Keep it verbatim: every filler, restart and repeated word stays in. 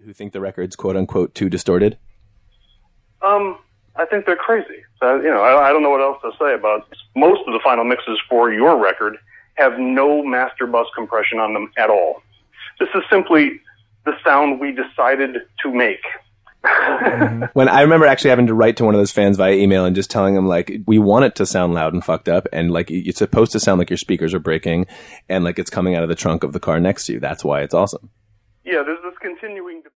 who think the record's quote unquote too distorted? Um, I think they're crazy. So, you know, I, I don't know what else to say about it. Most of the final mixes for your record have no master bus compression on them at all. This is simply the sound we decided to make. When I remember actually having to write to one of those fans via email and just telling them, like, we want it to sound loud and fucked up, and like it's supposed to sound like your speakers are breaking and like it's coming out of the trunk of the car next to you. That's why it's awesome. Yeah, there's this continuing